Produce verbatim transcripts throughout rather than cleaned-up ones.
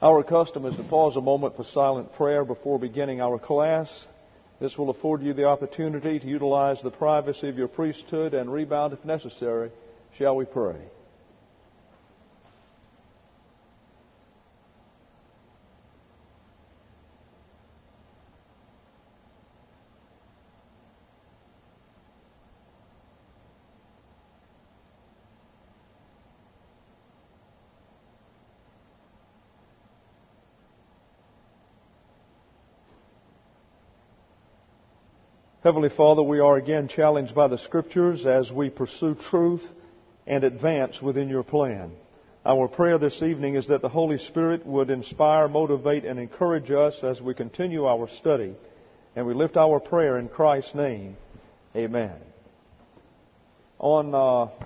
Our custom is to pause a moment for silent prayer before beginning our class. This will afford you the opportunity to utilize the privacy of your priesthood and rebound if necessary. Shall we pray? Heavenly Father, we are again challenged by the Scriptures as we pursue truth and advance within your plan. Our prayer this evening is that the Holy Spirit would inspire, motivate, and encourage us as we continue our study. And we lift our prayer in Christ's name. Amen. On uh,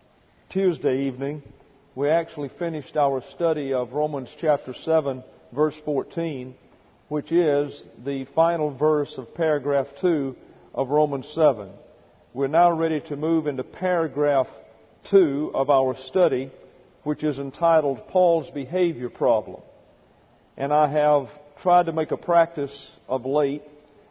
Tuesday evening, we actually finished our study of Romans chapter seven, verse fourteen, which is the final verse of paragraph two of Romans seven. We're now ready to move into paragraph two of our study, which is entitled Paul's Behavior Problem. And I have tried to make a practice of late,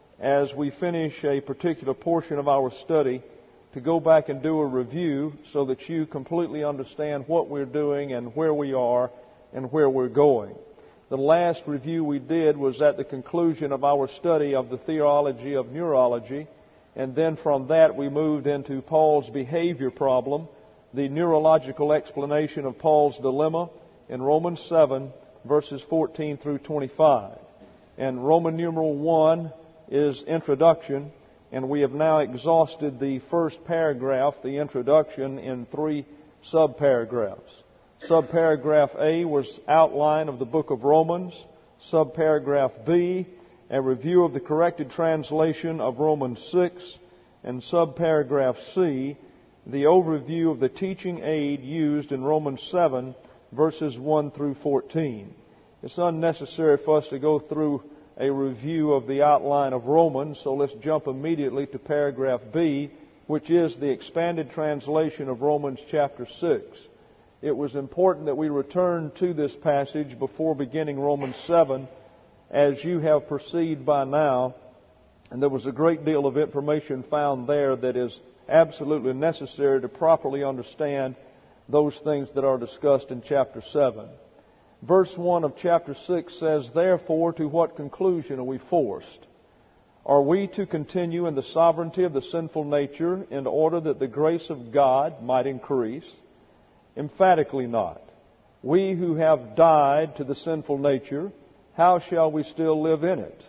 as we finish a particular portion of our study, to go back and do a review so that you completely understand what we're doing and where we are and where we're going. The last review we did was at the conclusion of our study of the theology of neurology, and then from that we moved into Paul's behavior problem, the neurological explanation of Paul's dilemma in Romans seven, verses fourteen through twenty-five. And Roman numeral one is introduction, and we have now exhausted the first paragraph, the introduction, in three subparagraphs. Subparagraph A was outline of the book of Romans. Subparagraph B, a review of the corrected translation of Romans six. And subparagraph C, the overview of the teaching aid used in Romans seven, verses one through fourteen. It's unnecessary for us to go through a review of the outline of Romans, so let's jump immediately to paragraph B, which is the expanded translation of Romans chapter six. It was important that we return to this passage before beginning Romans seven, as you have perceived by now, and there was a great deal of information found there that is absolutely necessary to properly understand those things that are discussed in chapter seven. Verse one of chapter six says, "Therefore, to what conclusion are we forced? Are we to continue in the sovereignty of the sinful nature in order that the grace of God might increase? Emphatically not. We who have died to the sinful nature, how shall we still live in it?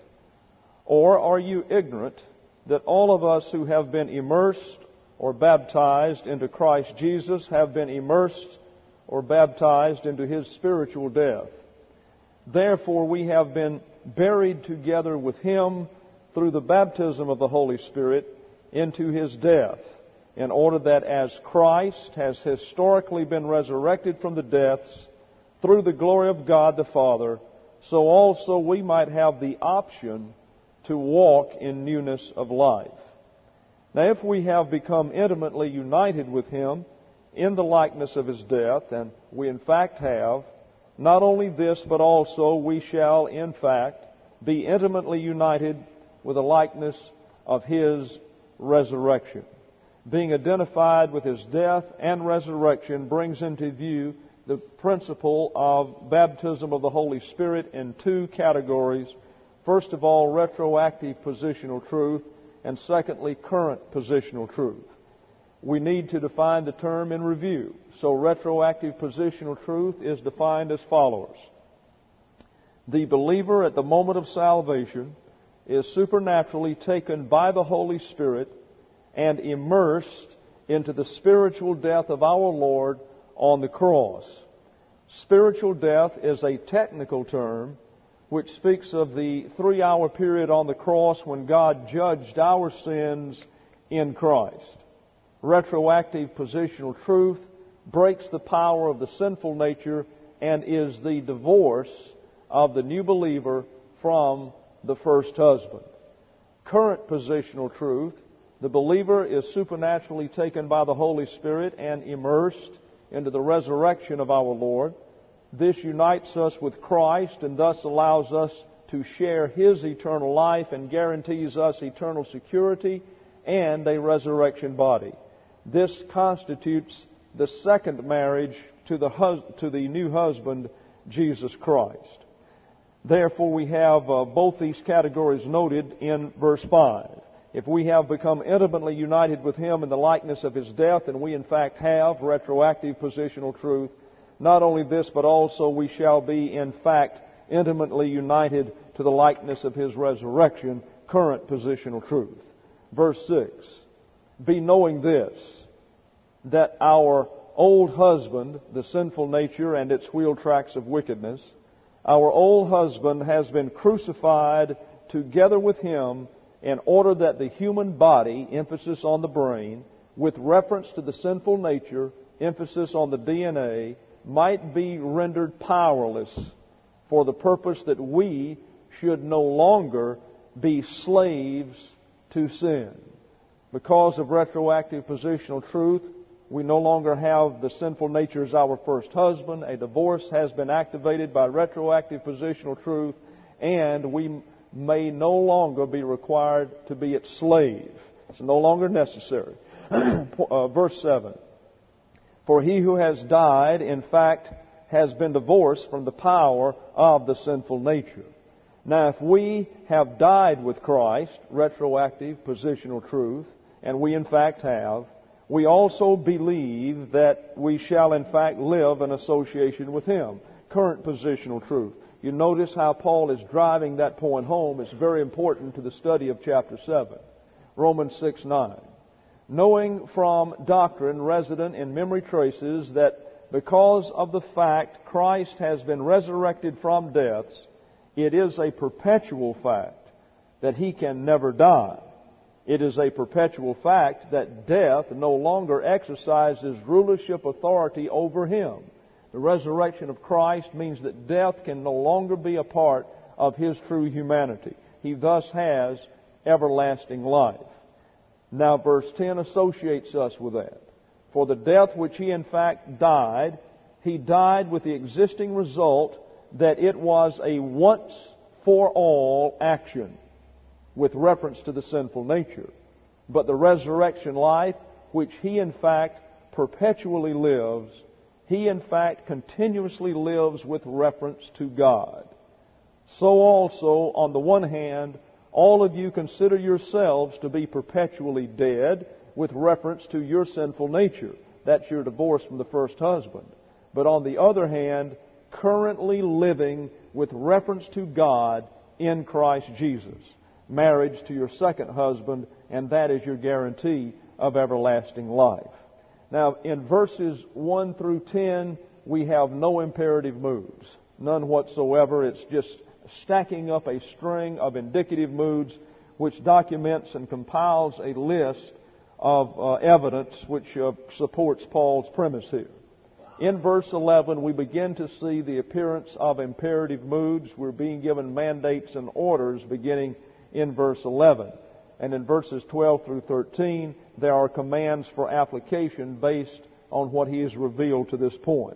Or are you ignorant that all of us who have been immersed or baptized into Christ Jesus have been immersed or baptized into His spiritual death? Therefore we have been buried together with Him through the baptism of the Holy Spirit into His death, in order that as Christ has historically been resurrected from the deaths through the glory of God the Father, so also we might have the option to walk in newness of life. Now, if we have become intimately united with Him in the likeness of His death, and we in fact have, not only this, but also we shall in fact be intimately united with the likeness of His resurrection." Being identified with His death and resurrection brings into view the principle of baptism of the Holy Spirit in two categories. First of all, retroactive positional truth, and secondly, current positional truth. We need to define the term in review. So retroactive positional truth is defined as follows. The believer at the moment of salvation is supernaturally taken by the Holy Spirit and immersed into the spiritual death of our Lord on the cross. Spiritual death is a technical term which speaks of the three-hour period on the cross when God judged our sins in Christ. Retroactive positional truth breaks the power of the sinful nature and is the divorce of the new believer from the first husband. Current positional truth: the believer is supernaturally taken by the Holy Spirit and immersed into the resurrection of our Lord. This unites us with Christ and thus allows us to share His eternal life and guarantees us eternal security and a resurrection body. This constitutes the second marriage to the hus- to the new husband, Jesus Christ. Therefore, we have uh, both these categories noted in verse five. If we have become intimately united with Him in the likeness of His death, and we in fact have retroactive positional truth, not only this, but also we shall be in fact intimately united to the likeness of His resurrection, current positional truth. Verse six, be knowing this, that our old husband, the sinful nature and its wheel tracks of wickedness, our old husband has been crucified together with Him in order that the human body, emphasis on the brain, with reference to the sinful nature, emphasis on the D N A, might be rendered powerless for the purpose that we should no longer be slaves to sin. Because of retroactive positional truth, we no longer have the sinful nature as our first husband. A divorce has been activated by retroactive positional truth, and we may no longer be required to be its slave. It's no longer necessary. uh, verse seven. For he who has died, in fact, has been divorced from the power of the sinful nature. Now, if we have died with Christ, retroactive positional truth, and we in fact have, we also believe that we shall in fact live in association with Him, current positional truth. You notice how Paul is driving that point home. It's very important to the study of chapter seven. Romans six nine. Knowing from doctrine resident in memory traces that because of the fact Christ has been resurrected from deaths, it is a perpetual fact that He can never die. It is a perpetual fact that death no longer exercises rulership authority over Him. The resurrection of Christ means that death can no longer be a part of His true humanity. He thus has everlasting life. Now, verse ten associates us with that. For the death which He in fact died, He died with the existing result that it was a once-for-all action with reference to the sinful nature. But the resurrection life, which He in fact perpetually lives, He in fact continuously lives with reference to God. So also, on the one hand, all of you consider yourselves to be perpetually dead with reference to your sinful nature. That's your divorce from the first husband. But on the other hand, currently living with reference to God in Christ Jesus. Marriage to your second husband, and that is your guarantee of everlasting life. Now, in verses one through ten, we have no imperative moods. None whatsoever. It's just stacking up a string of indicative moods which documents and compiles a list of uh, evidence which uh, supports Paul's premise here. In verse eleven, we begin to see the appearance of imperative moods. We're being given mandates and orders beginning in verse eleven. And in verses twelve through thirteen, there are commands for application based on what he has revealed to this point.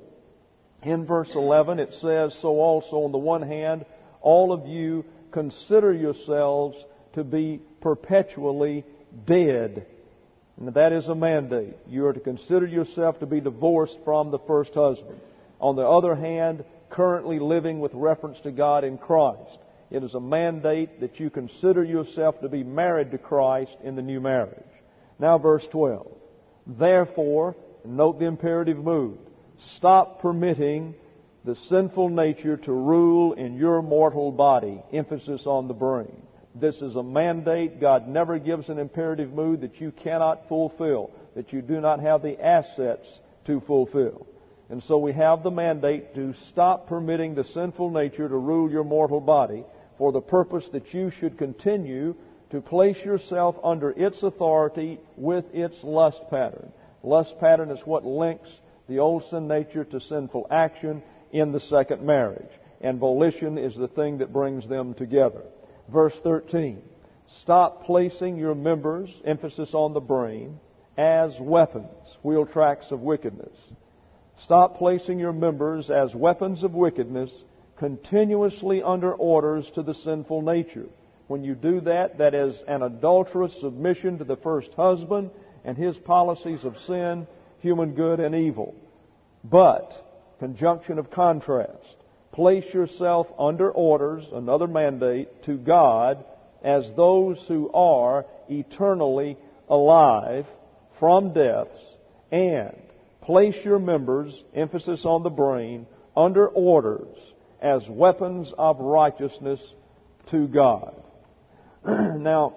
In verse eleven, it says, so also on the one hand, all of you consider yourselves to be perpetually dead. And that is a mandate. You are to consider yourself to be divorced from the first husband. On the other hand, currently living with reference to God in Christ. It is a mandate that you consider yourself to be married to Christ in the new marriage. Now verse twelve. Therefore, note the imperative mood. Stop permitting the sinful nature to rule in your mortal body. Emphasis on the brain. This is a mandate. God never gives an imperative mood that you cannot fulfill, that you do not have the assets to fulfill. And so we have the mandate to stop permitting the sinful nature to rule your mortal body for the purpose that you should continue to place yourself under its authority with its lust pattern. Lust pattern is what links the old sin nature to sinful action in the second marriage. And volition is the thing that brings them together. Verse thirteen. Stop placing your members, emphasis on the brain, as weapons, wheel tracks of wickedness. Stop placing your members as weapons of wickedness, continuously under orders to the sinful nature. When you do that, that is an adulterous submission to the first husband and his policies of sin, human good, and evil. But, conjunction of contrast, place yourself under orders, another mandate, to God as those who are eternally alive from deaths, and place your members, emphasis on the brain, under orders as weapons of righteousness to God. Now,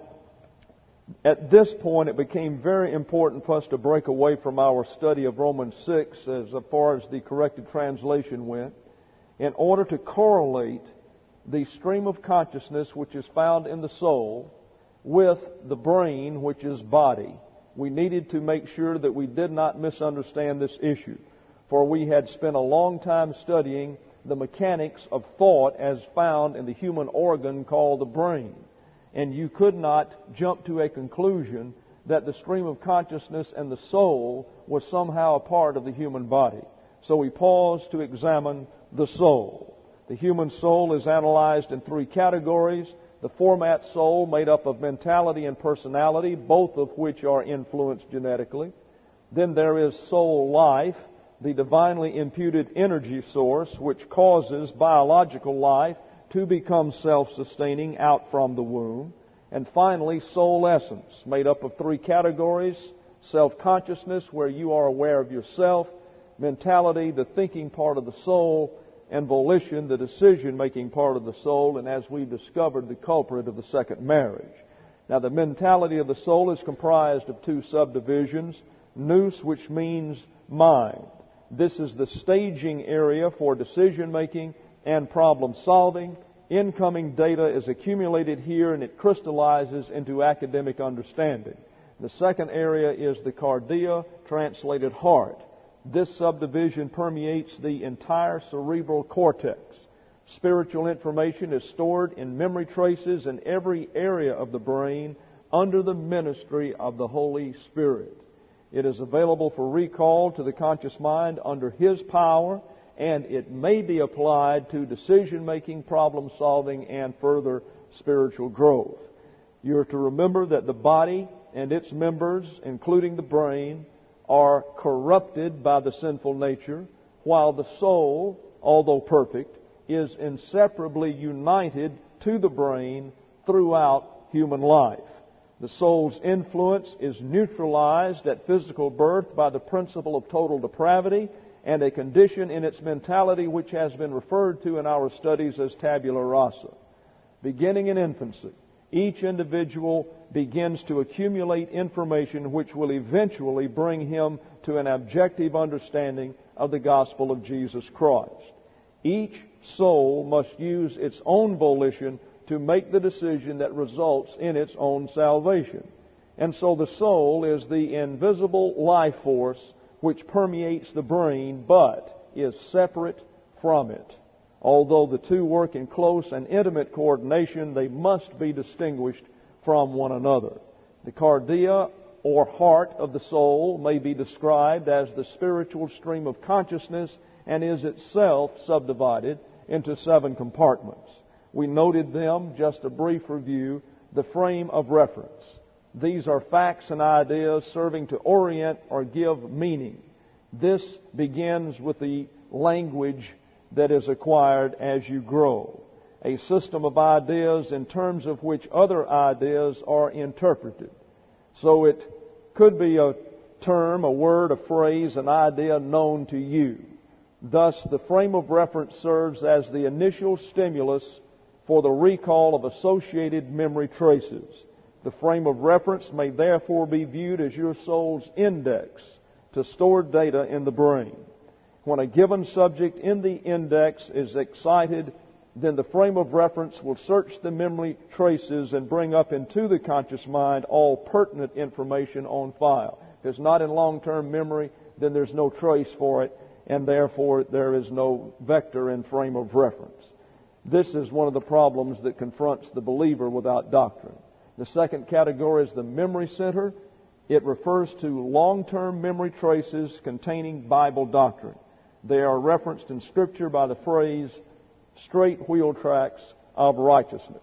at this point, it became very important for us to break away from our study of Romans six as far as the corrected translation went, in order to correlate the stream of consciousness which is found in the soul with the brain, which is body. We needed to make sure that we did not misunderstand this issue, for we had spent a long time studying the mechanics of thought as found in the human organ called the brain. And you could not jump to a conclusion that the stream of consciousness and the soul was somehow a part of the human body. So we paused to examine the soul. The human soul is analyzed in three categories. The format soul, made up of mentality and personality, both of which are influenced genetically. Then there is soul life, the divinely imputed energy source, which causes biological life to become self-sustaining out from the womb. And finally, soul essence, made up of three categories: self-consciousness, where you are aware of yourself; mentality, the thinking part of the soul; and volition, the decision-making part of the soul, and as we've discovered, the culprit of the second marriage. Now, the mentality of the soul is comprised of two subdivisions: nous, which means mind. This is the staging area for decision-making and problem-solving. Incoming data is accumulated here, and it crystallizes into academic understanding. The second area is the cardia, translated heart. This subdivision permeates the entire cerebral cortex. Spiritual information is stored in memory traces in every area of the brain under the ministry of the Holy Spirit. It is available for recall to the conscious mind under His power, and it may be applied to decision-making, problem-solving, and further spiritual growth. You are to remember that the body and its members, including the brain, are corrupted by the sinful nature, while the soul, although perfect, is inseparably united to the brain throughout human life. The soul's influence is neutralized at physical birth by the principle of total depravity and a condition in its mentality which has been referred to in our studies as tabula rasa. Beginning in infancy, each individual begins to accumulate information which will eventually bring him to an objective understanding of the gospel of Jesus Christ. Each soul must use its own volition to make the decision that results in its own salvation. And so the soul is the invisible life force which permeates the brain, but is separate from it. Although the two work in close and intimate coordination, they must be distinguished from one another. The cardia, or heart of the soul, may be described as the spiritual stream of consciousness and is itself subdivided into seven compartments. We noted them, just a brief review: the frame of reference. These are facts and ideas serving to orient or give meaning. This begins with the language that is acquired as you grow. A system of ideas in terms of which other ideas are interpreted. So it could be a term, a word, a phrase, an idea known to you. Thus, the frame of reference serves as the initial stimulus for the recall of associated memory traces. The frame of reference may therefore be viewed as your soul's index to stored data in the brain. When a given subject in the index is excited, then the frame of reference will search the memory traces and bring up into the conscious mind all pertinent information on file. If it's not in long-term memory, then there's no trace for it, and therefore there is no vector in frame of reference. This is one of the problems that confronts the believer without doctrine. The second category is the memory center. It refers to long-term memory traces containing Bible doctrine. They are referenced in Scripture by the phrase, straight wheel tracks of righteousness.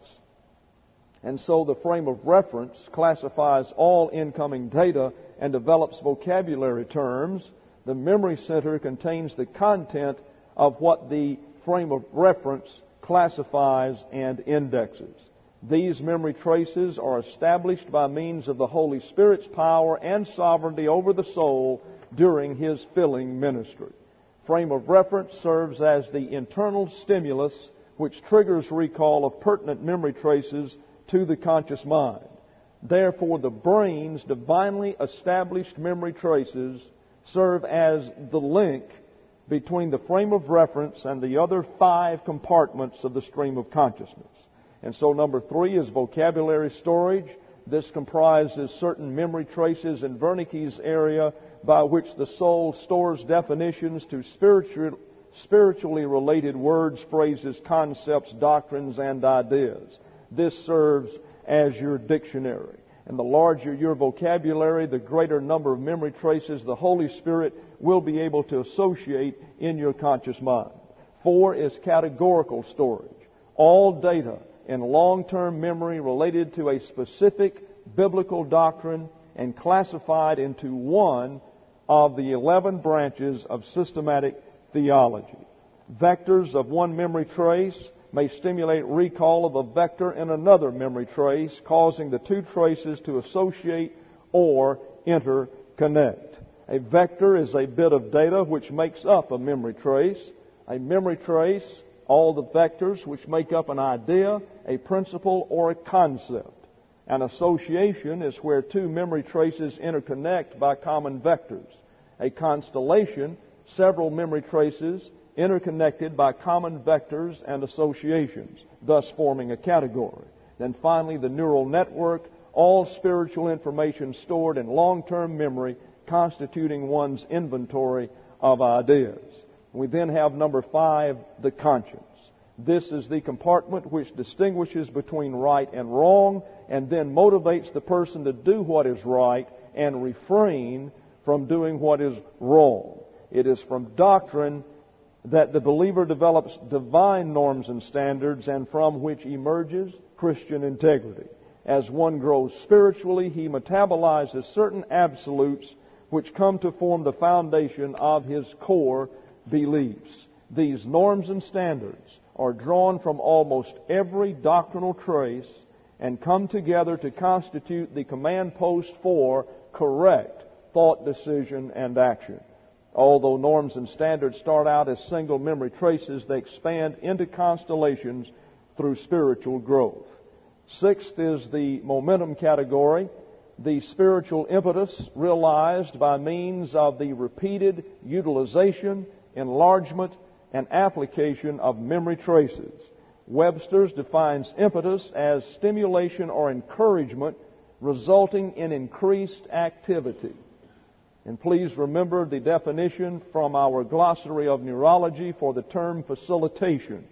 And so the frame of reference classifies all incoming data and develops vocabulary terms. The memory center contains the content of what the frame of reference classifies and indexes. These memory traces are established by means of the Holy Spirit's power and sovereignty over the soul during His filling ministry. Frame of reference serves as the internal stimulus which triggers recall of pertinent memory traces to the conscious mind. Therefore, the brain's divinely established memory traces serve as the link between the frame of reference and the other five compartments of the stream of consciousness. And so number three is vocabulary storage. This comprises certain memory traces in Wernicke's area by which the soul stores definitions to spiritual, spiritually related words, phrases, concepts, doctrines, and ideas. This serves as your dictionary. And the larger your vocabulary, the greater number of memory traces the Holy Spirit will be able to associate in your conscious mind. Four is categorical storage. All data in long-term memory related to a specific biblical doctrine and classified into one of the eleven branches of systematic theology. Vectors of one memory trace may stimulate recall of a vector in another memory trace, causing the two traces to associate or interconnect. A vector is a bit of data which makes up a memory trace. A memory trace, all the vectors which make up an idea, a principle, or a concept. An association is where two memory traces interconnect by common vectors. A constellation, several memory traces interconnected by common vectors and associations, thus forming a category. Then finally, the neural network, all spiritual information stored in long-term memory constituting one's inventory of ideas. We then have number five, the conscience. This is the compartment which distinguishes between right and wrong and then motivates the person to do what is right and refrain from doing what is wrong. It is from doctrine that the believer develops divine norms and standards and from which emerges Christian integrity. As one grows spiritually, he metabolizes certain absolutes which come to form the foundation of his core beliefs. These norms and standards are drawn from almost every doctrinal trace and come together to constitute the command post for correct thought, decision, and action. Although norms and standards start out as single memory traces, they expand into constellations through spiritual growth. Sixth is the momentum category, the spiritual impetus realized by means of the repeated utilization, enlargement, and application of memory traces. Webster's defines impetus as stimulation or encouragement resulting in increased activity. And please remember the definition from our glossary of neurology for the term facilitation.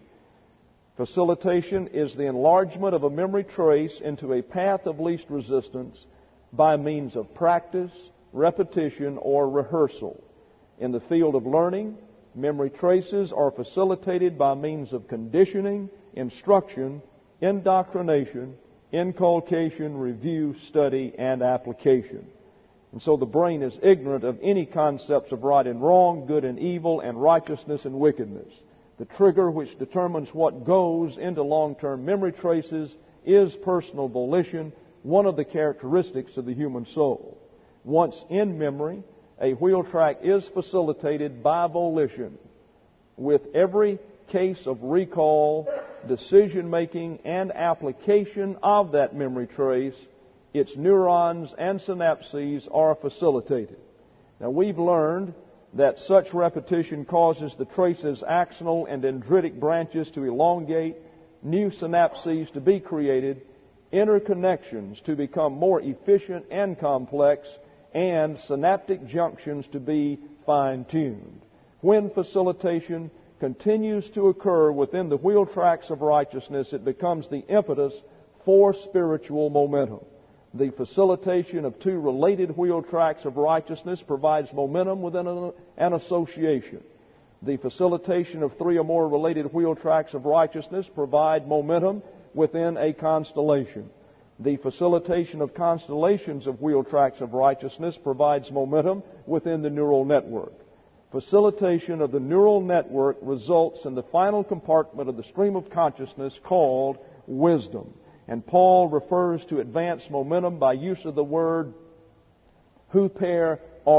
Facilitation is the enlargement of a memory trace into a path of least resistance by means of practice, repetition, or rehearsal. In the field of learning, memory traces are facilitated by means of conditioning, instruction, indoctrination, inculcation, review, study, and application. And so the brain is ignorant of any concepts of right and wrong, good and evil, and righteousness and wickedness. The trigger which determines what goes into long-term memory traces is personal volition, one of the characteristics of the human soul. Once in memory, a wheel track is facilitated by volition. With every case of recall, decision-making, and application of that memory trace, its neurons and synapses are facilitated. Now, we've learned that such repetition causes the trace's axonal and dendritic branches to elongate, new synapses to be created, interconnections to become more efficient and complex, and synaptic junctions to be fine-tuned. When facilitation continues to occur within the wheel tracks of righteousness, it becomes the impetus for spiritual momentum. The facilitation of two related wheel tracks of righteousness provides momentum within an association. The facilitation of three or more related wheel tracks of righteousness provide momentum within a constellation. The facilitation of constellations of wheel tracks of righteousness provides momentum within the neural network. Facilitation of the neural network results in the final compartment of the stream of consciousness called wisdom. And Paul refers to advanced momentum by use of the word huper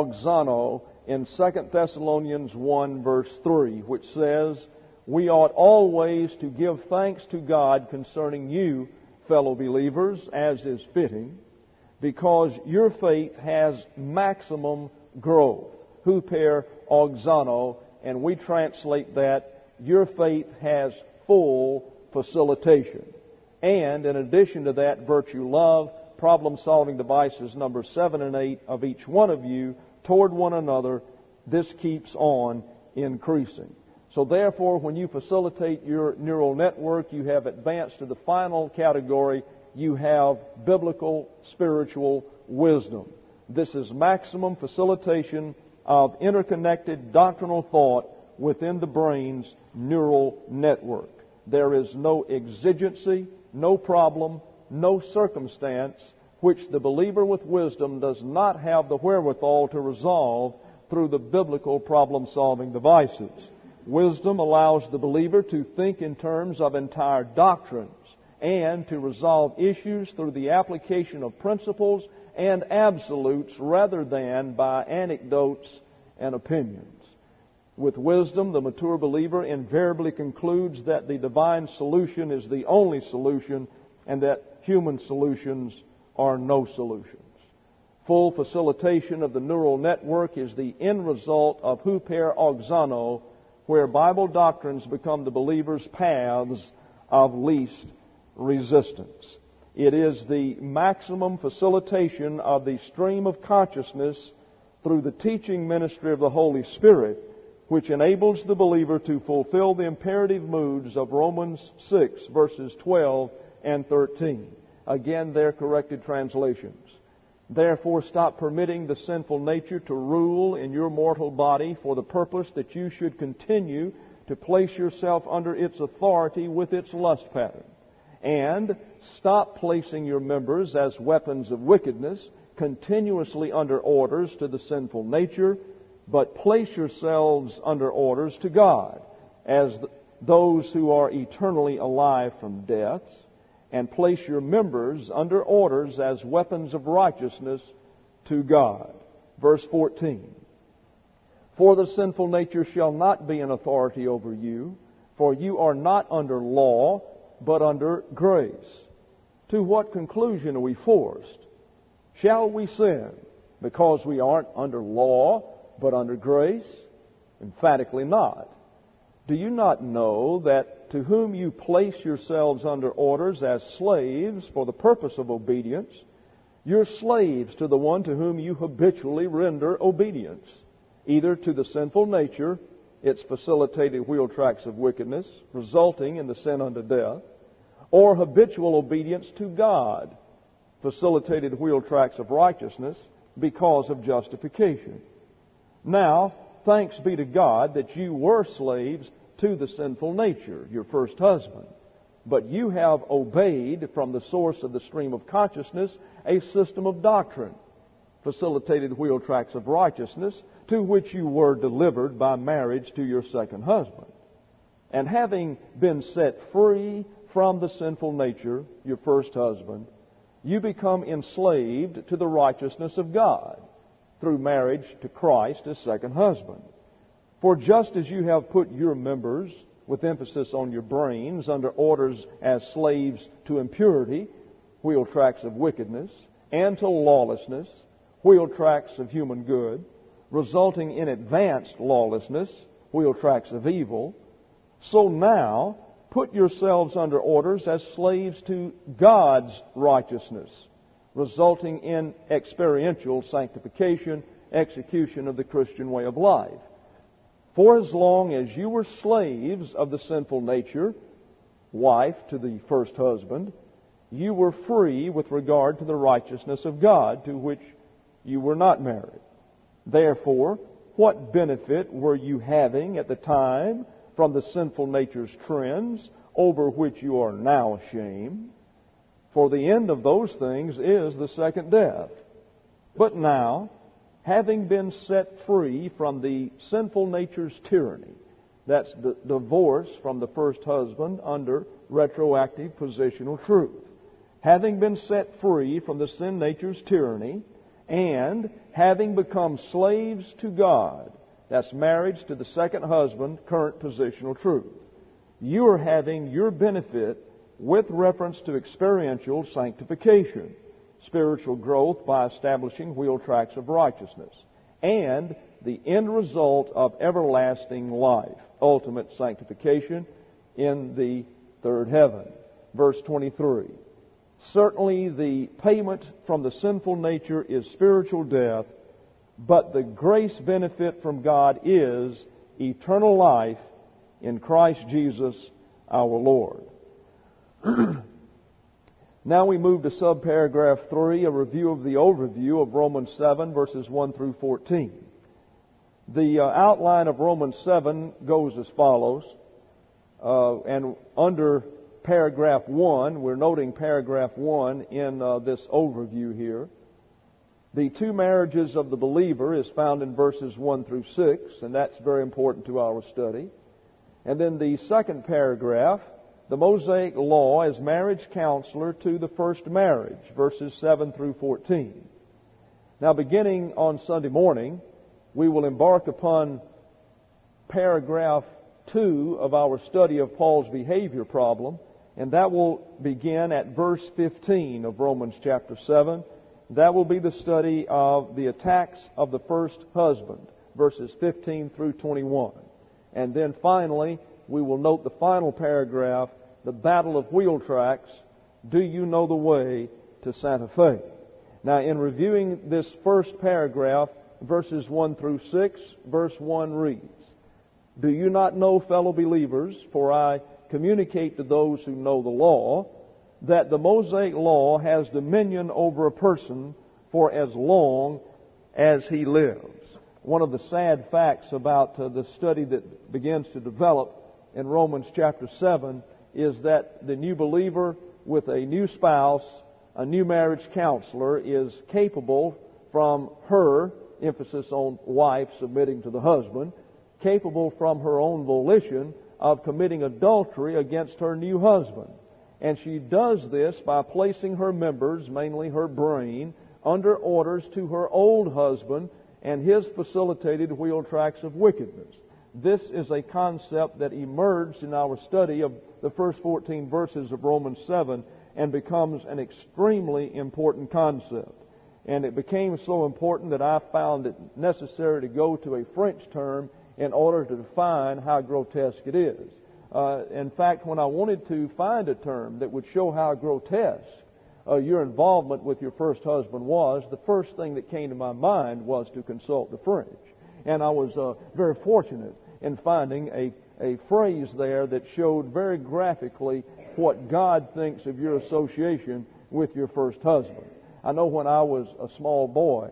oxano in Second Thessalonians one verse three, which says, "We ought always to give thanks to God concerning you, fellow believers, as is fitting, because your faith has maximum growth." Huper oxano, and we translate that, your faith has full facilitation. And in addition to that, virtue, love, problem-solving devices number seven and eight of each one of you toward one another, this keeps on increasing. So therefore, when you facilitate your neural network, you have advanced to the final category. You have biblical spiritual wisdom. This is maximum facilitation of interconnected doctrinal thought within the brain's neural network. There is no exigency, no problem, no circumstance which the believer with wisdom does not have the wherewithal to resolve through the biblical problem-solving devices. Wisdom allows the believer to think in terms of entire doctrines and to resolve issues through the application of principles and absolutes rather than by anecdotes and opinions. With wisdom, the mature believer invariably concludes that the divine solution is the only solution and that human solutions are no solutions. Full facilitation of the neural network is the end result of huper oxano, where Bible doctrines become the believer's paths of least resistance. It is the maximum facilitation of the stream of consciousness through the teaching ministry of the Holy Spirit, which enables the believer to fulfill the imperative moods of Romans six, verses twelve and thirteen. Again, they're corrected translations. Therefore, stop permitting the sinful nature to rule in your mortal body for the purpose that you should continue to place yourself under its authority with its lust pattern. And stop placing your members as weapons of wickedness, continuously under orders to the sinful nature, but place yourselves under orders to God, as those who are eternally alive from death, and place your members under orders as weapons of righteousness to God. Verse fourteen. For the sinful nature shall not be an authority over you, for you are not under law, but under grace. To what conclusion are we forced? Shall we sin because we aren't under law, but under grace? Emphatically not. Do you not know that to whom you place yourselves under orders as slaves for the purpose of obedience, you're slaves to the one to whom you habitually render obedience, either to the sinful nature, its facilitated wheel tracks of wickedness, resulting in the sin unto death, or habitual obedience to God, facilitated wheel tracks of righteousness because of justification. Now, thanks be to God that you were slaves to the sinful nature, your first husband. But you have obeyed from the source of the stream of consciousness a system of doctrine, facilitated wheel tracks of righteousness, to which you were delivered by marriage to your second husband. And having been set free from the sinful nature, your first husband, you become enslaved to the righteousness of God through marriage to Christ as second husband. For just as you have put your members, with emphasis on your brains, under orders as slaves to impurity, wheel tracks of wickedness, and to lawlessness, wheel tracks of human good, resulting in advanced lawlessness, wheel tracks of evil, so now put yourselves under orders as slaves to God's righteousness, resulting in experiential sanctification, execution of the Christian way of life. For as long as you were slaves of the sinful nature, wife to the first husband, you were free with regard to the righteousness of God, to which you were not married. Therefore, what benefit were you having at the time from the sinful nature's trends over which you are now ashamed? For the end of those things is the second death. But now, having been set free from the sinful nature's tyranny, that's the divorce from the first husband under retroactive positional truth. Having been set free from the sin nature's tyranny, and having become slaves to God, that's marriage to the second husband, current positional truth. You are having your benefit with reference to experiential sanctification, spiritual growth by establishing wheel tracks of righteousness, and the end result of everlasting life, ultimate sanctification in the third heaven. Verse twenty-three. Certainly the payment from the sinful nature is spiritual death, but the grace benefit from God is eternal life in Christ Jesus our Lord. Now we move to subparagraph three, a review of the overview of Romans seven, verses one through fourteen. The uh, outline of Romans seven goes as follows, uh, and under paragraph one, we're noting paragraph one in uh, this overview here. The two marriages of the believer is found in verses one through six, and that's very important to our study. And then the second paragraph, the Mosaic law as marriage counselor to the first marriage, verses seven through fourteen. Now, beginning on Sunday morning, we will embark upon paragraph two of our study of Paul's behavior problem, and that will begin at verse fifteen of Romans chapter seven. That will be the study of the attacks of the first husband, verses fifteen through twenty-one. And then finally, we will note the final paragraph, the battle of wheel tracks. Do you know the way to Santa Fe? Now, in reviewing this first paragraph, verses one through six, verse one reads, Do you not know, fellow believers, for I communicate to those who know the law, that the Mosaic law has dominion over a person for as long as he lives. One of the sad facts about uh, the study that begins to develop in Romans chapter seven is that the new believer with a new spouse, a new marriage counselor, is capable from her, emphasis on wife submitting to the husband, capable from her own volition of committing adultery against her new husband. And she does this by placing her members, mainly her brain, under orders to her old husband and his facilitated wheel tracks of wickedness. This is a concept that emerged in our study of the first fourteen verses of Romans seven and becomes an extremely important concept. And it became so important that I found it necessary to go to a French term in order to define how grotesque it is. Uh, in fact, when I wanted to find a term that would show how grotesque uh, your involvement with your first husband was, the first thing that came to my mind was to consult the French. And I was uh, very fortunate in finding a, a phrase there that showed very graphically what God thinks of your association with your first husband. I know when I was a small boy,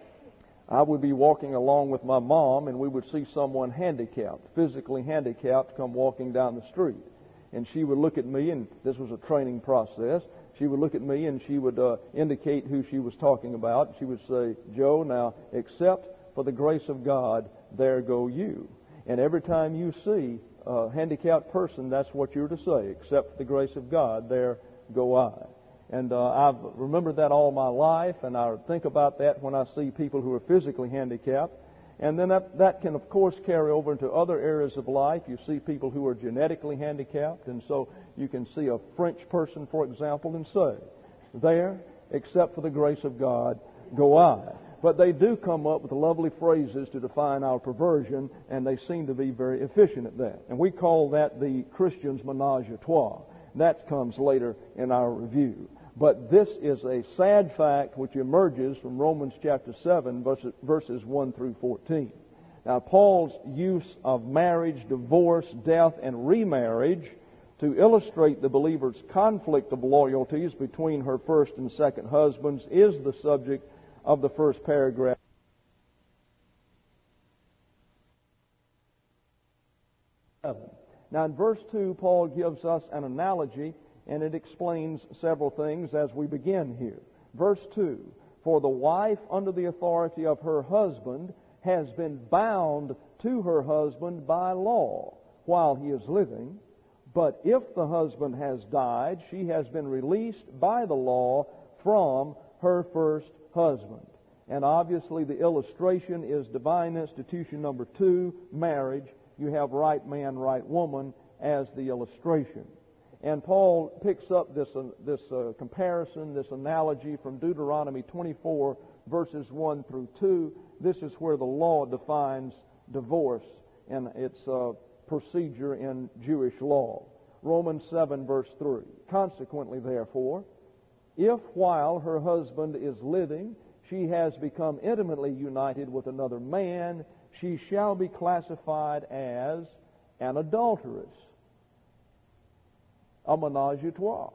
I would be walking along with my mom, and we would see someone handicapped, physically handicapped, come walking down the street. And she would look at me, and this was a training process. She would look at me, and she would uh, indicate who she was talking about. She would say, Joe, now, except for the grace of God, there go you. And every time you see a handicapped person, that's what you're to say. Except for the grace of God, there go I. And uh, I've remembered that all my life, and I think about that when I see people who are physically handicapped. And then that, that can, of course, carry over into other areas of life. You see people who are genetically handicapped, and so you can see a French person, for example, and say, there, except for the grace of God, go I. But they do come up with lovely phrases to define our perversion, and they seem to be very efficient at that. And we call that the Christian's menage a trois. That comes later in our review. But this is a sad fact which emerges from Romans chapter seven, verses one through fourteen. Now, Paul's use of marriage, divorce, death, and remarriage to illustrate the believer's conflict of loyalties between her first and second husbands is the subject of the first paragraph. Now in verse two, Paul gives us an analogy, and it explains several things as we begin here. Verse two, for the wife under the authority of her husband has been bound to her husband by law while he is living, but if the husband has died, she has been released by the law from her first husband. And obviously the illustration is divine institution number two, marriage. You have right man, right woman as the illustration. And Paul picks up this uh, this uh, comparison, this analogy from Deuteronomy twenty-four, verses one through two. This is where the law defines divorce and its uh, procedure in Jewish law. Romans seven, verse three. Consequently, therefore, if while her husband is living she has become intimately united with another man, she shall be classified as an adulteress, a menage a trois.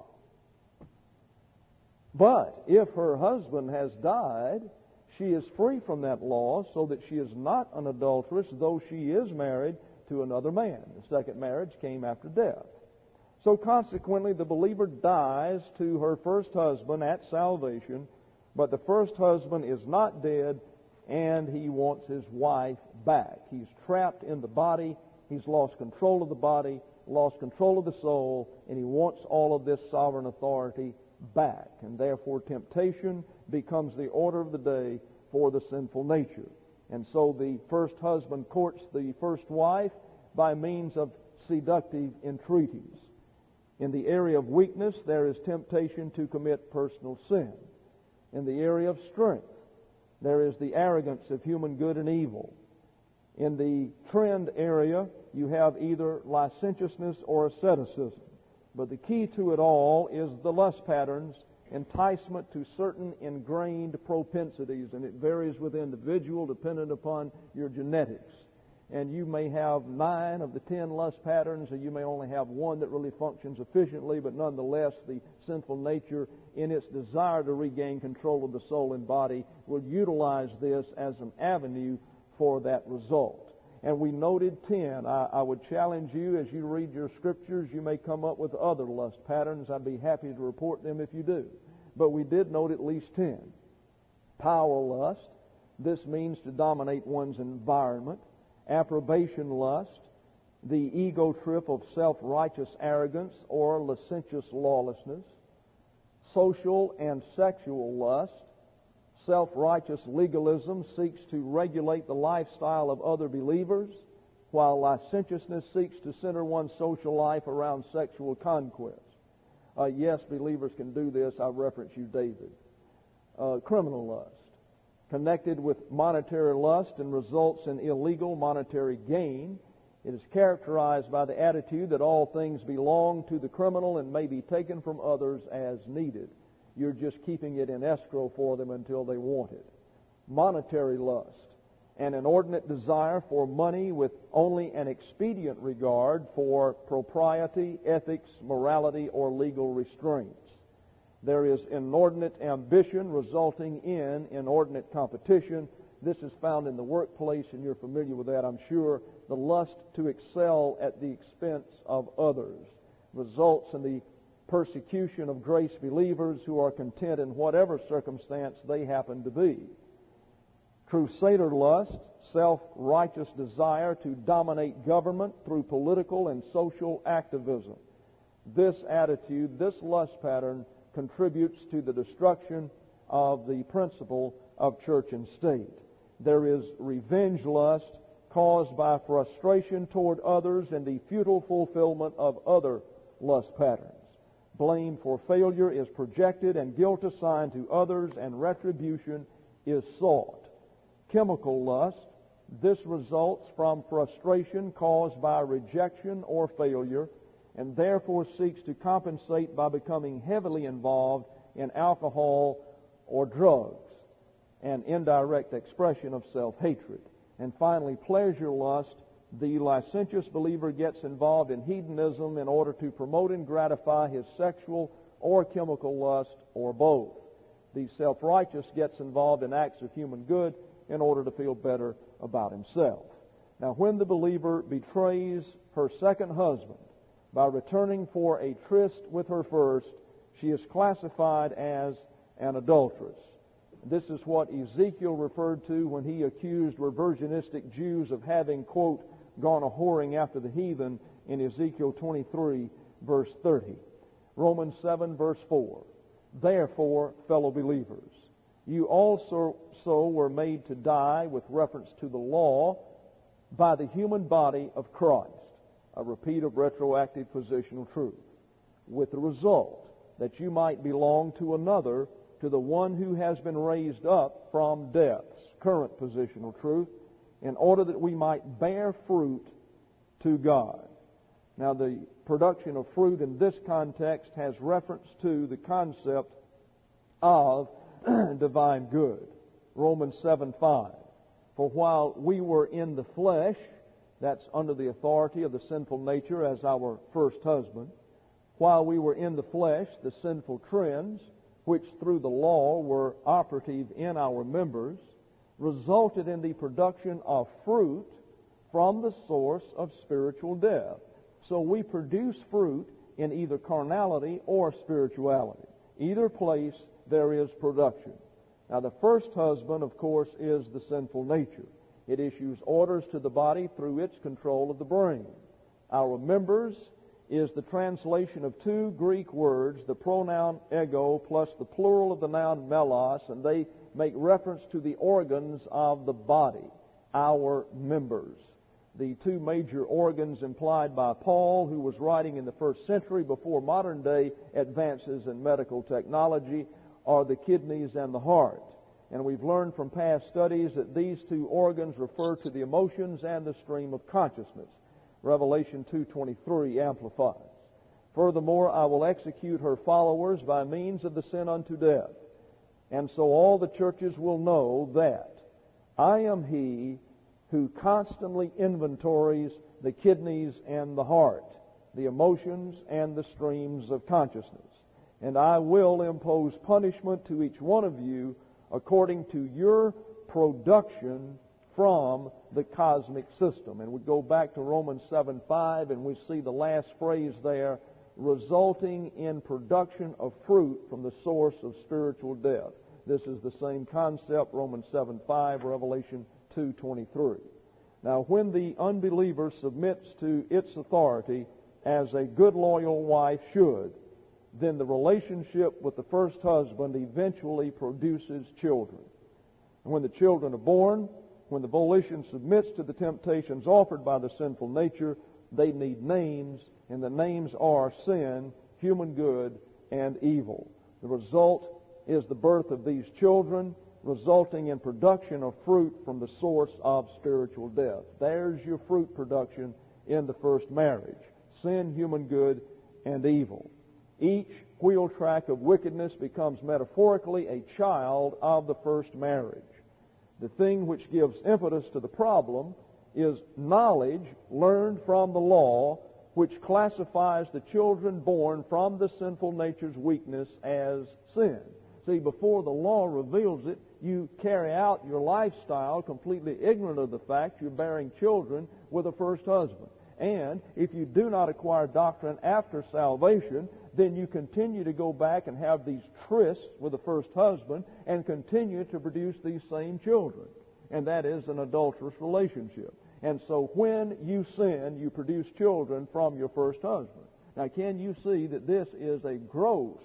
But if her husband has died, she is free from that law, so that she is not an adulteress, though she is married to another man. The second marriage came after death. So consequently, the believer dies to her first husband at salvation, but the first husband is not dead, and he wants his wife back. He's trapped in the body. He's lost control of the body, lost control of the soul, and he wants all of this sovereign authority back. And therefore, temptation becomes the order of the day for the sinful nature. And so the first husband courts the first wife by means of seductive entreaties. In the area of weakness, there is temptation to commit personal sin. In the area of strength, there is the arrogance of human good and evil. In the trend area, you have either licentiousness or asceticism. But the key to it all is the lust patterns, enticement to certain ingrained propensities, and it varies with the individual dependent upon your genetics. And you may have nine of the ten lust patterns, or you may only have one that really functions efficiently, but nonetheless the sinful nature, in its desire to regain control of the soul and body, will utilize this as an avenue for that result. And we noted ten. I, I would challenge you, as you read your scriptures, you may come up with other lust patterns. I'd be happy to report them if you do. But we did note at least ten. Power lust. This means to dominate one's environment. Approbation lust, the ego trip of self-righteous arrogance or licentious lawlessness. Social and sexual lust. Self-righteous legalism seeks to regulate the lifestyle of other believers, while licentiousness seeks to center one's social life around sexual conquest. Uh, yes, believers can do this. I reference you, David. Uh, criminal lust, connected with monetary lust and results in illegal monetary gain. It is characterized by the attitude that all things belong to the criminal and may be taken from others as needed. You're just keeping it in escrow for them until they want it. Monetary lust, an inordinate desire for money with only an expedient regard for propriety, ethics, morality, or legal restraints. There is inordinate ambition resulting in inordinate competition. This is found in the workplace, and you're familiar with that, I'm sure. The lust to excel at the expense of others results in the persecution of grace believers who are content in whatever circumstance they happen to be. Crusader lust, self-righteous desire to dominate government through political and social activism. This attitude, this lust pattern, contributes to the destruction of the principle of church and state. There is revenge lust caused by frustration toward others and the futile fulfillment of other lust patterns. Blame for failure is projected and guilt assigned to others, and retribution is sought. Chemical lust, this results from frustration caused by rejection or failure, and therefore seeks to compensate by becoming heavily involved in alcohol or drugs, an indirect expression of self-hatred. And finally, pleasure lust. The licentious believer gets involved in hedonism in order to promote and gratify his sexual or chemical lust, or both. The self-righteous gets involved in acts of human good in order to feel better about himself. Now, when the believer betrays her second husband by returning for a tryst with her first, she is classified as an adulteress. This is what Ezekiel referred to when he accused reversionistic Jews of having, quote, gone a-whoring after the heathen in Ezekiel twenty-three, verse thirty. Romans seven, verse four. Therefore, fellow believers, you also so were made to die with reference to the law by the human body of Christ, a repeat of retroactive positional truth, with the result that you might belong to another, to the one who has been raised up from death's current positional truth, in order that we might bear fruit to God. Now, the production of fruit in this context has reference to the concept of divine good. Romans seven five. For while we were in the flesh, that's under the authority of the sinful nature as our first husband, while we were in the flesh, the sinful trends, which through the law were operative in our members, resulted in the production of fruit from the source of spiritual death. So we produce fruit in either carnality or spirituality. Either place there is production. Now, the first husband, of course, is the sinful nature. It issues orders to the body through its control of the brain. Our members is the translation of two Greek words, the pronoun ego plus the plural of the noun melos, and they make reference to the organs of the body, our members. The two major organs implied by Paul, who was writing in the first century before modern day advances in medical technology, are the kidneys and the heart. And we've learned from past studies that these two organs refer to the emotions and the stream of consciousness. Revelation two twenty-three amplifies. Furthermore, I will execute her followers by means of the sin unto death. And so all the churches will know that I am he who constantly inventories the kidneys and the heart, the emotions and the streams of consciousness. And I will impose punishment to each one of you according to your production from the cosmic system. And we go back to Romans seven five, and we see the last phrase there, resulting in production of fruit from the source of spiritual death. This is the same concept, Romans seven five, Revelation two twenty-three. Now, when the unbeliever submits to its authority as a good, loyal wife should, then the relationship with the first husband eventually produces children. And when the children are born, when the volition submits to the temptations offered by the sinful nature, they need names, and the names are sin, human good, and evil. The result is the birth of these children, resulting in production of fruit from the source of spiritual death. There's your fruit production in the first marriage. Sin, human good, and evil. Each wheel track of wickedness becomes metaphorically a child of the first marriage. The thing which gives impetus to the problem is knowledge learned from the law, which classifies the children born from the sinful nature's weakness as sin. See, before the law reveals it, you carry out your lifestyle completely ignorant of the fact you're bearing children with a first husband. And if you do not acquire doctrine after salvation, then you continue to go back and have these trysts with the first husband and continue to produce these same children. And that is an adulterous relationship. And so when you sin, you produce children from your first husband. Now, can you see that this is a gross,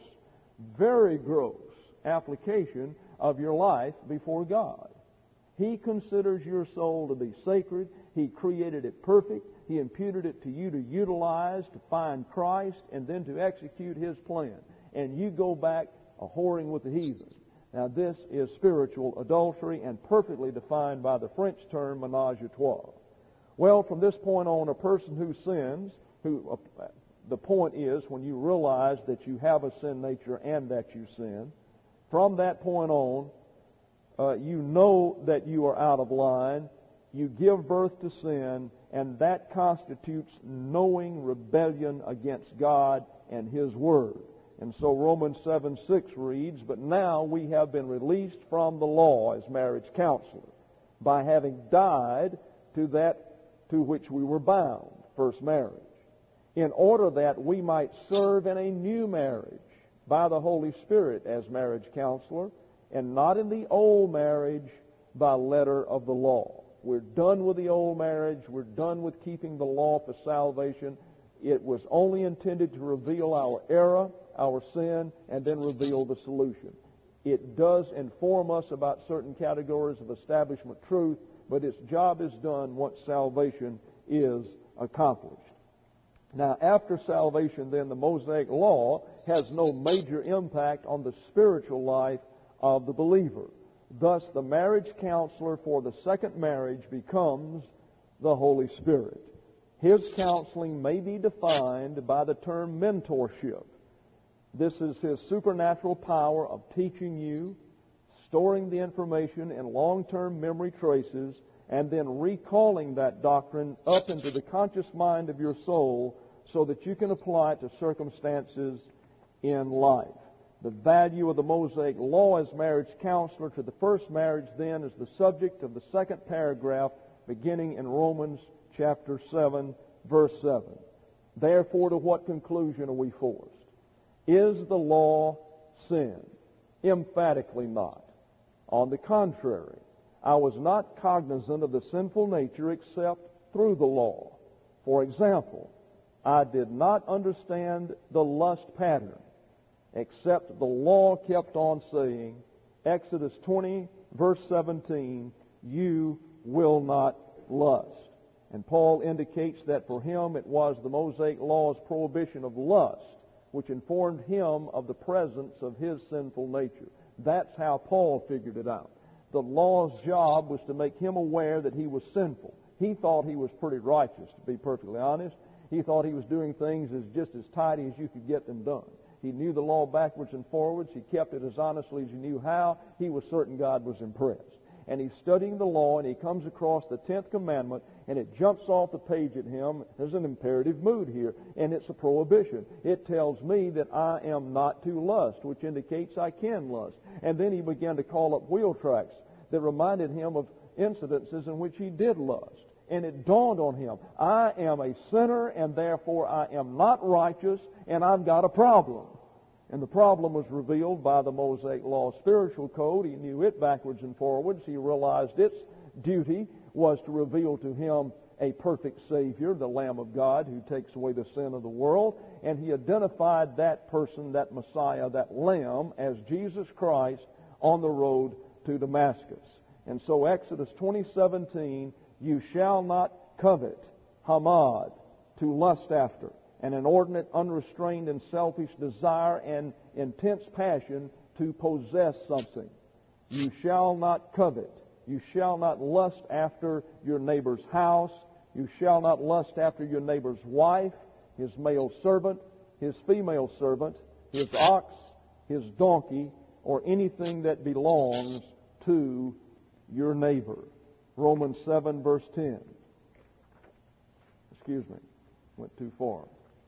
very gross application of your life before God? He considers your soul to be sacred. He created it perfect. He imputed it to you to utilize, to find Christ, and then to execute His plan. And you go back a-whoring with the heathen. Now, this is spiritual adultery and perfectly defined by the French term ménage à trois. Well, from this point on, a person who sins, who uh, the point is when you realize that you have a sin nature and that you sin, from that point on, uh, you know that you are out of line. You give birth to sin, and that constitutes knowing rebellion against God and His Word. And so Romans seven six reads, but now we have been released from the law as marriage counselor by having died to that to which we were bound, first marriage, in order that we might serve in a new marriage by the Holy Spirit as marriage counselor, and not in the old marriage by letter of the law. We're done with the old marriage. We're done with keeping the law for salvation. It was only intended to reveal our error, our sin, and then reveal the solution. It does inform us about certain categories of establishment truth, but its job is done once salvation is accomplished. Now, after salvation, then, the Mosaic Law has no major impact on the spiritual life of the believer. Thus, the marriage counselor for the second marriage becomes the Holy Spirit. His counseling may be defined by the term mentorship. This is His supernatural power of teaching you, storing the information in long-term memory traces, and then recalling that doctrine up into the conscious mind of your soul so that you can apply it to circumstances in life. The value of the Mosaic Law as marriage counselor to the first marriage, then, is the subject of the second paragraph beginning in Romans chapter seven, verse seven. Therefore, to what conclusion are we forced? Is the law sin? Emphatically not. On the contrary, I was not cognizant of the sinful nature except through the law. For example, I did not understand the lust pattern, except the law kept on saying, Exodus twenty, verse seventeen, you will not lust. And Paul indicates that for him it was the Mosaic Law's prohibition of lust which informed him of the presence of his sinful nature. That's how Paul figured it out. The law's job was to make him aware that he was sinful. He thought he was pretty righteous, to be perfectly honest. He thought he was doing things as just as tidy as you could get them done. He knew the law backwards and forwards. He kept it as honestly as he knew how. He was certain God was impressed. And he's studying the law, and he comes across the tenth commandment, and it jumps off the page at him. There's an imperative mood here, and it's a prohibition. It tells me that I am not to lust, which indicates I can lust. And then he began to call up wheel tracks that reminded him of incidences in which he did lust. And it dawned on him, I am a sinner, and therefore I am not righteous, and I've got a problem. And the problem was revealed by the Mosaic Law spiritual code. He knew it backwards and forwards. He realized its duty was to reveal to him a perfect Savior, the Lamb of God, who takes away the sin of the world. And he identified that person, that Messiah, that Lamb, as Jesus Christ on the road to Damascus. And so Exodus twenty seventeen, you shall not covet, hamad, to lust after, an inordinate, unrestrained, and selfish desire and intense passion to possess something. You shall not covet. You shall not lust after your neighbor's house. You shall not lust after your neighbor's wife, his male servant, his female servant, his ox, his donkey, or anything that belongs to your neighbor. Romans seven, verse ten. Excuse me. Went too far.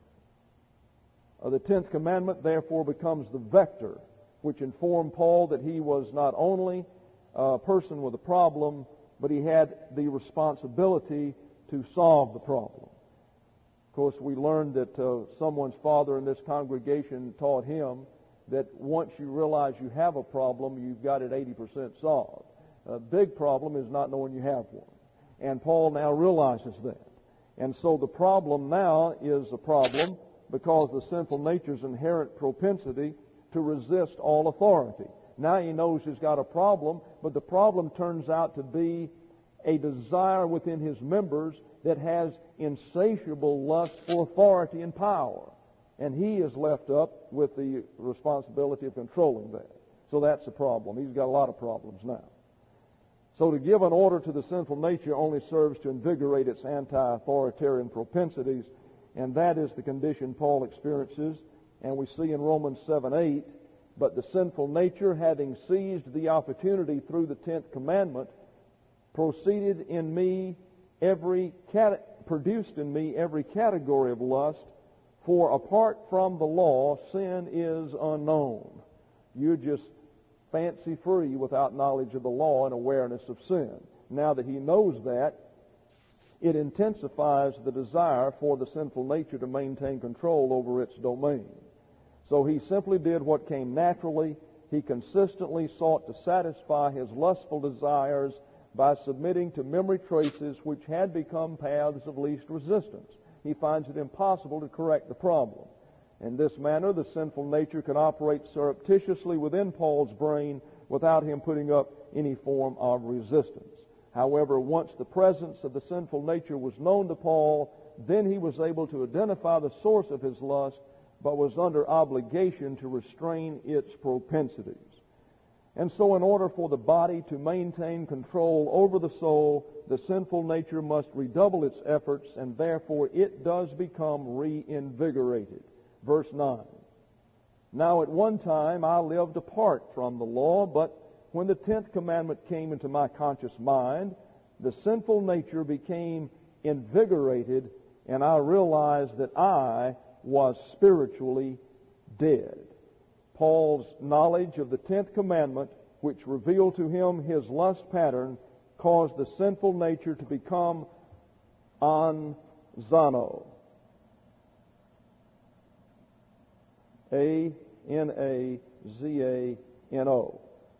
Uh, the tenth commandment, therefore, becomes the vector which informed Paul that he was not only a person with a problem, but he had the responsibility to solve the problem. Of course, we learned that uh, someone's father in this congregation taught him that once you realize you have a problem, you've got it eighty percent solved. A big problem is not knowing you have one. And Paul now realizes that. And so the problem now is a problem because the sinful nature's inherent propensity to resist all authority. Now he knows he's got a problem, but the problem turns out to be a desire within his members that has insatiable lust for authority and power. And he is left up with the responsibility of controlling that. So that's a problem. He's got a lot of problems now. So to give an order to the sinful nature only serves to invigorate its anti-authoritarian propensities, and that is the condition Paul experiences. And we see in Romans seven eight, but the sinful nature, having seized the opportunity through the tenth commandment, proceeded in me every cat- produced in me every category of lust, for apart from the law, sin is unknown. You're just fancy-free without knowledge of the law and awareness of sin. Now that he knows that, it intensifies the desire for the sinful nature to maintain control over its domain. So he simply did what came naturally. He consistently sought to satisfy his lustful desires by submitting to memory traces which had become paths of least resistance. He finds it impossible to correct the problem. In this manner, the sinful nature can operate surreptitiously within Paul's brain without him putting up any form of resistance. However, once the presence of the sinful nature was known to Paul, then he was able to identify the source of his lust, but was under obligation to restrain its propensities. And so in order for the body to maintain control over the soul, the sinful nature must redouble its efforts, and therefore it does become reinvigorated. Verse nine. Now at one time I lived apart from the law, but when the tenth commandment came into my conscious mind, the sinful nature became invigorated, and I realized that I was spiritually dead. Paul's knowledge of the tenth commandment, which revealed to him his lust pattern, caused the sinful nature to become anzano. A N A Z A N O.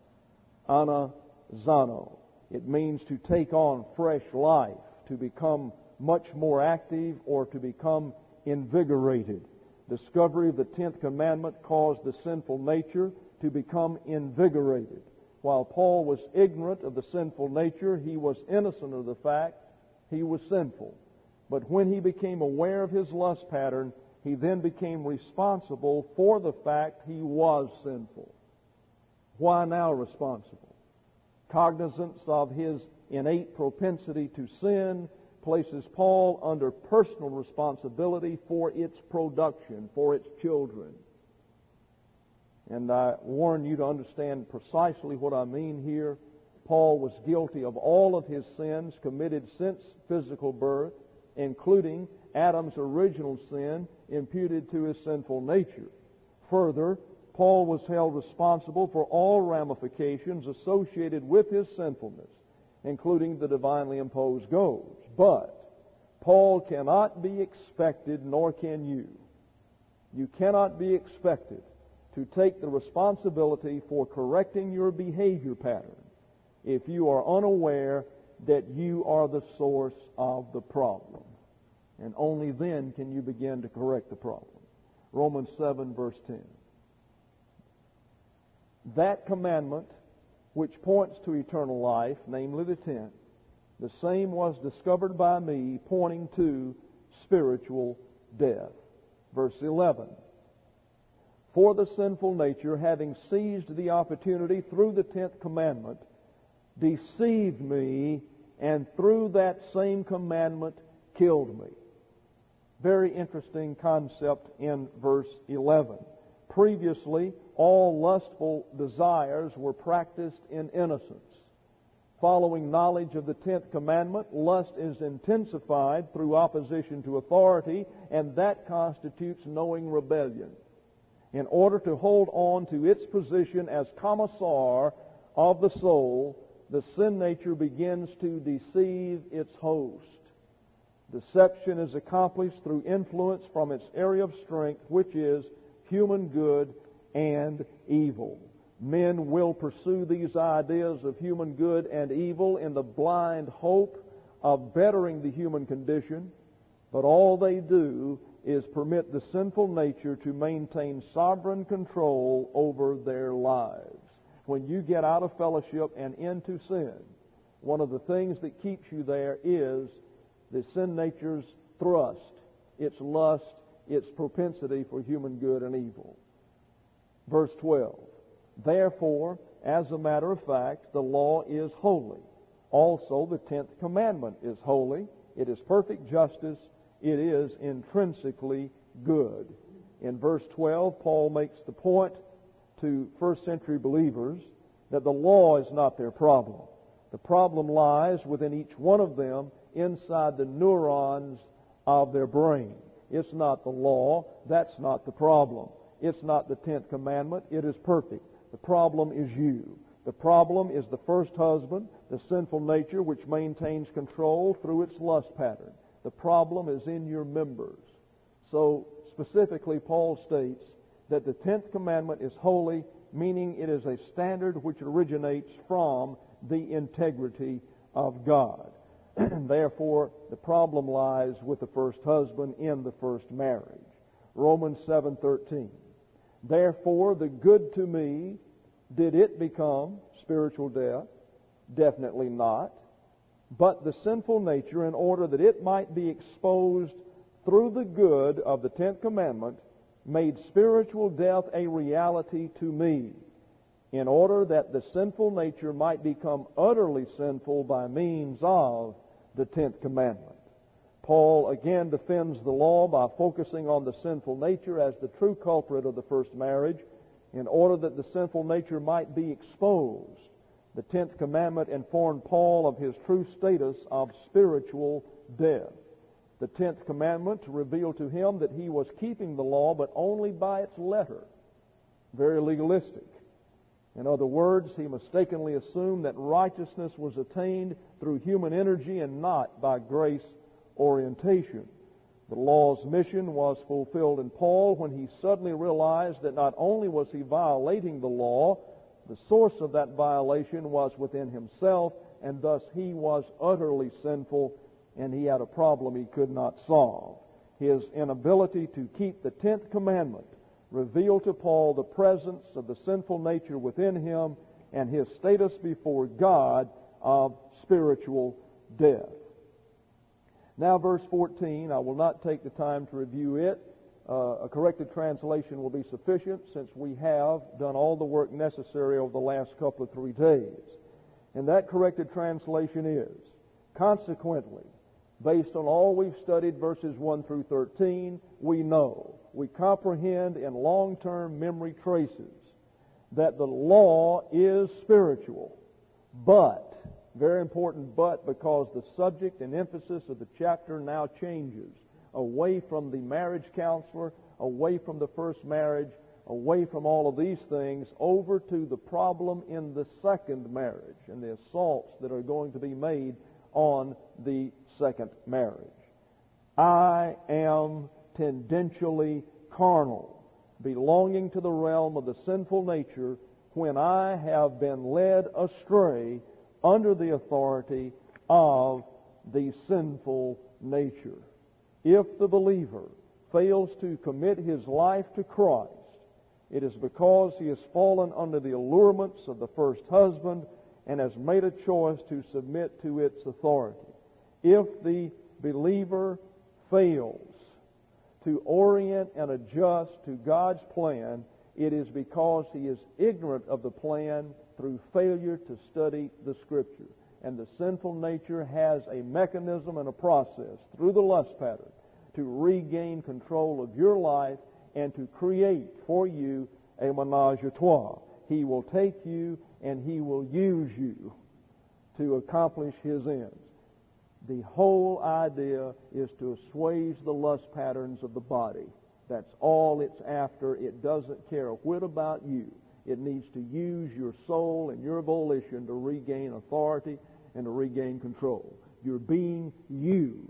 Anazano. It means to take on fresh life, to become much more active, or to become invigorated. Discovery of the tenth commandment caused the sinful nature to become invigorated. While Paul was ignorant of the sinful nature, he was innocent of the fact he was sinful. But when he became aware of his lust pattern, he then became responsible for the fact he was sinful. Why now responsible? Cognizance of his innate propensity to sin places Paul under personal responsibility for its production, for its children. And I warn you to understand precisely what I mean here. Paul was guilty of all of his sins committed since physical birth, including Adam's original sin imputed to his sinful nature. Further, Paul was held responsible for all ramifications associated with his sinfulness, including the divinely imposed goads. But Paul cannot be expected, nor can you. You cannot be expected to take the responsibility for correcting your behavior pattern if you are unaware that you are the source of the problem. And only then can you begin to correct the problem. Romans seven, verse ten. That commandment which points to eternal life, namely the tenth, the same was discovered by me, pointing to spiritual death. Verse eleven. For the sinful nature, having seized the opportunity through the tenth commandment, deceived me, and through that same commandment killed me. Very interesting concept in verse eleven. Previously, all lustful desires were practiced in innocence. Following knowledge of the tenth commandment, lust is intensified through opposition to authority, and that constitutes knowing rebellion. In order to hold on to its position as commissar of the soul, the sin nature begins to deceive its host. Deception is accomplished through influence from its area of strength, which is human good and evil. Men will pursue these ideas of human good and evil in the blind hope of bettering the human condition, but all they do is permit the sinful nature to maintain sovereign control over their lives. When you get out of fellowship and into sin, one of the things that keeps you there is the sin nature's thrust, its lust, its propensity for human good and evil. Verse twelve. Therefore, as a matter of fact, the law is holy. Also, the tenth commandment is holy. It is perfect justice. It is intrinsically good. In verse twelve, Paul makes the point to first century believers that the law is not their problem. The problem lies within each one of them inside the neurons of their brain. It's not the law. That's not the problem. It's not the tenth commandment. It is perfect. The problem is you. The problem is the first husband, the sinful nature which maintains control through its lust pattern. The problem is in your members. So specifically, Paul states that the tenth commandment is holy, meaning it is a standard which originates from the integrity of God. Therefore, the problem lies with the first husband in the first marriage. Romans seven thirteen. Therefore, the good to me, did it become spiritual death? Definitely not. But the sinful nature, in order that it might be exposed through the good of the tenth commandment, made spiritual death a reality to me, in order that the sinful nature might become utterly sinful by means of the tenth commandment. Paul again defends the law by focusing on the sinful nature as the true culprit of the first marriage, in order that the sinful nature might be exposed. The tenth commandment informed Paul of his true status of spiritual death. The tenth commandment revealed to him that he was keeping the law, but only by its letter. Very legalistic. In other words, he mistakenly assumed that righteousness was attained through human energy and not by grace orientation. The law's mission was fulfilled in Paul when he suddenly realized that not only was he violating the law, the source of that violation was within himself, and thus he was utterly sinful, and he had a problem he could not solve. His inability to keep the tenth commandment revealed to Paul the presence of the sinful nature within him and his status before God of spiritual death. Now, verse fourteen, I will not take the time to review it. Uh, a corrected translation will be sufficient since we have done all the work necessary over the last couple of three days. And that corrected translation is, consequently, based on all we've studied, verses one through thirteen, we know, we comprehend in long-term memory traces that the law is spiritual, but, very important but, because the subject and emphasis of the chapter now changes away from the marriage counselor, away from the first marriage, away from all of these things, over to the problem in the second marriage and the assaults that are going to be made on the second marriage. I am tendentially carnal, belonging to the realm of the sinful nature, when I have been led astray under the authority of the sinful nature. If the believer fails to commit his life to Christ, it is because he has fallen under the allurements of the first husband and has made a choice to submit to its authority. If the believer fails to orient and adjust to God's plan, it is because he is ignorant of the plan through failure to study the Scripture. And the sinful nature has a mechanism and a process through the lust pattern to regain control of your life and to create for you a ménage à trois. He will take you and he will use you to accomplish his ends. The whole idea is to assuage the lust patterns of the body. That's all it's after. It doesn't care a whit about you. It needs to use your soul and your volition to regain authority and to regain control. You're being used.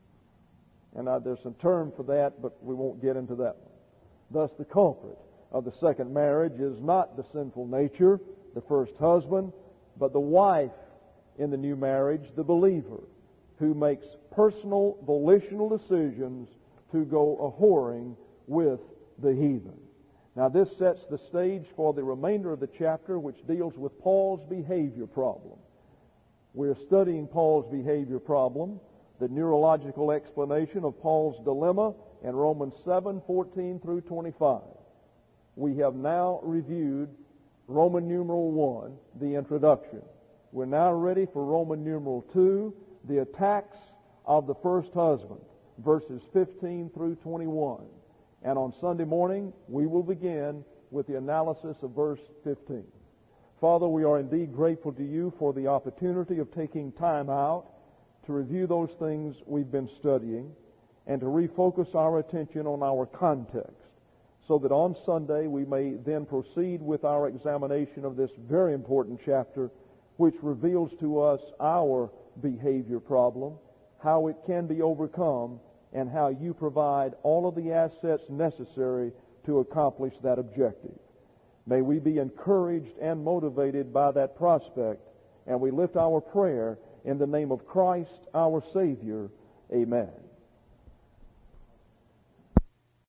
And uh, there's some term for that, but we won't get into that one. Thus, the culprit of the second marriage is not the sinful nature, the first husband, but the wife in the new marriage, the believer, who makes personal volitional decisions to go a-whoring with the heathen. Now, this sets the stage for the remainder of the chapter, which deals with Paul's behavior problem. We're studying Paul's behavior problem, the neurological explanation of Paul's dilemma in Romans seven, fourteen through twenty-five. We have now reviewed Roman numeral one, the introduction. We're now ready for Roman numeral two, the attacks of the first husband, verses fifteen through twenty-one. And on Sunday morning, we will begin with the analysis of verse fifteen. Father, we are indeed grateful to you for the opportunity of taking time out to review those things we've been studying and to refocus our attention on our context so that on Sunday we may then proceed with our examination of this very important chapter, which reveals to us our behavior problem, how it can be overcome, and how you provide all of the assets necessary to accomplish that objective. May we be encouraged and motivated by that prospect, and we lift our prayer in the name of Christ, our Savior. Amen.